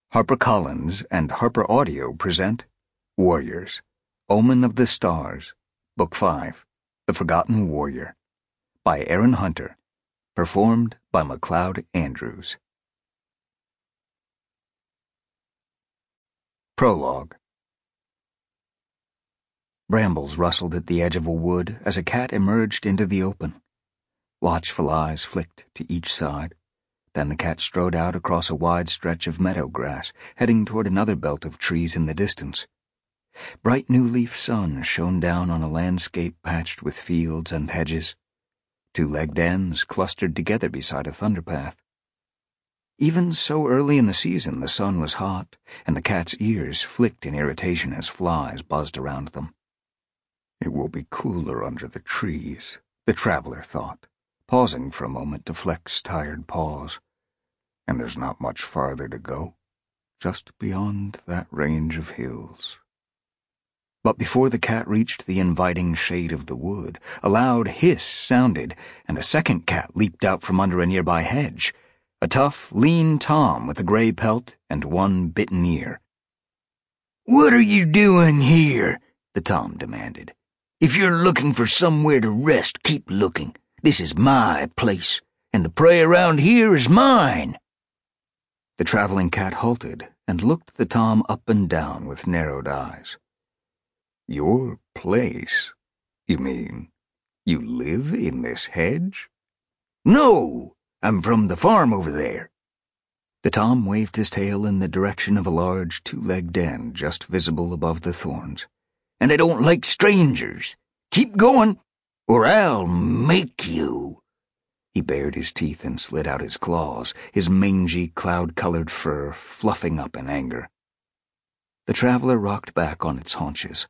HarperCollins and Harper Audio present Warriors, Omen of the Stars, Book 5, The Forgotten Warrior, by Aaron Hunter, performed by MacLeod Andrews. Prologue. Brambles rustled at the edge of a wood as a cat emerged into the open. Watchful eyes flicked to each side. Then the cat strode out across a wide stretch of meadow grass, heading toward another belt of trees in the distance. Bright new-leaf sun shone down on a landscape patched with fields and hedges. Two-legged ends clustered together beside a thunderpath. Even so early in the season, the sun was hot, and the cat's ears flicked in irritation as flies buzzed around them. It will be cooler under the trees, the traveler thought, pausing for a moment to flex tired paws. And there's not much farther to go, just beyond that range of hills. But before the cat reached the inviting shade of the wood, a loud hiss sounded, and a second cat leaped out from under a nearby hedge, a tough, lean Tom with a gray pelt and one bitten ear. "What are you doing here?" the Tom demanded. "If you're looking for somewhere to rest, keep looking. This is my place, and the prey around here is mine." The traveling cat halted and looked the Tom up and down with narrowed eyes. "Your place? You mean you live in this hedge?" "No, I'm from the farm over there." The Tom waved his tail in the direction of a large two-legged den just visible above the thorns. "And I don't like strangers. Keep going, or I'll make you." He bared his teeth and slid out his claws, his mangy, cloud-colored fur fluffing up in anger. The traveler rocked back on its haunches.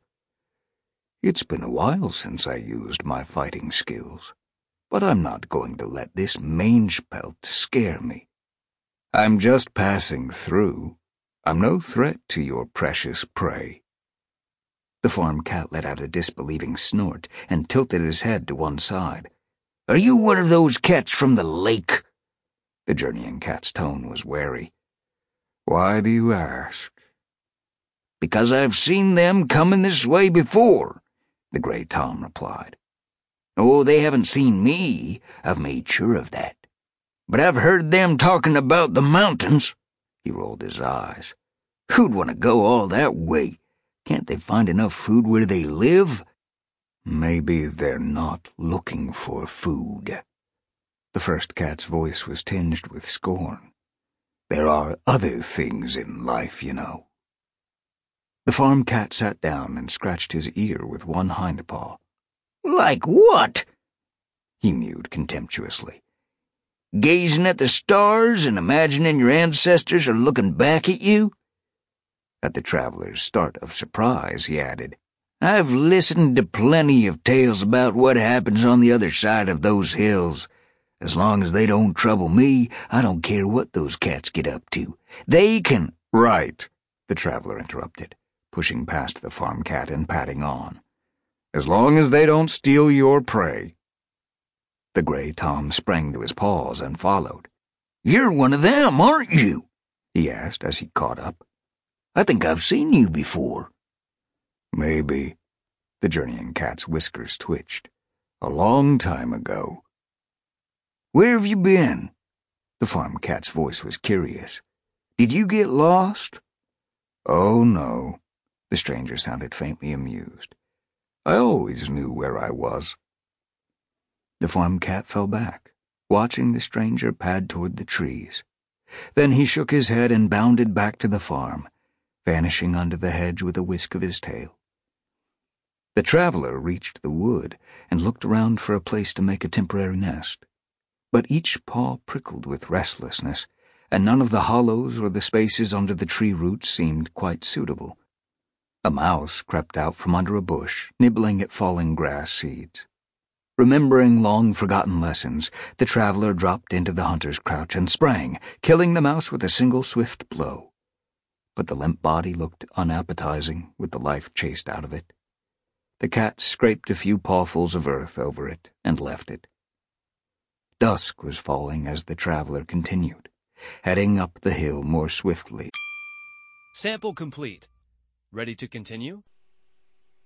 "It's been a while since I used my fighting skills, but I'm not going to let this mange pelt scare me. I'm just passing through. I'm no threat to your precious prey." The farm cat let out a disbelieving snort and tilted his head to one side. "Are you one of those cats from the lake?" The journeying cat's tone was wary. "Why do you ask?" "Because I've seen them coming this way before," the gray Tom replied. "Oh, they haven't seen me, I've made sure of that. But I've heard them talking about the mountains." He rolled his eyes. "Who'd want to go all that way? Can't they find enough food where they live?" "Maybe they're not looking for food." The first cat's voice was tinged with scorn. "There are other things in life, you know." The farm cat sat down and scratched his ear with one hind paw. "Like what?" he mewed contemptuously. "Gazing at the stars and imagining your ancestors are looking back at you?" At the traveler's start of surprise, he added, "I've listened to plenty of tales about what happens on the other side of those hills. As long as they don't trouble me, I don't care what those cats get up to. They can—" "Right," the traveler interrupted, pushing past the farm cat and padding on. "As long as they don't steal your prey." The gray Tom sprang to his paws and followed. "You're one of them, aren't you?" he asked as he caught up. "I think I've seen you before." "Maybe." The journeying cat's whiskers twitched. "A long time ago." "Where have you been?" The farm cat's voice was curious. "Did you get lost?" "Oh, no." The stranger sounded faintly amused. "I always knew where I was." The farm cat fell back, watching the stranger pad toward the trees. Then he shook his head and bounded back to the farm, vanishing under the hedge with a whisk of his tail. The traveler reached the wood and looked around for a place to make a temporary nest. But each paw prickled with restlessness, and none of the hollows or the spaces under the tree roots seemed quite suitable. A mouse crept out from under a bush, nibbling at falling grass seeds. Remembering long-forgotten lessons, the traveler dropped into the hunter's crouch and sprang, killing the mouse with a single swift blow. But the limp body looked unappetizing with the life chased out of it. The cat scraped a few pawfuls of earth over it and left it. Dusk was falling as the traveler continued, heading up the hill more swiftly. Sample complete. Ready to continue?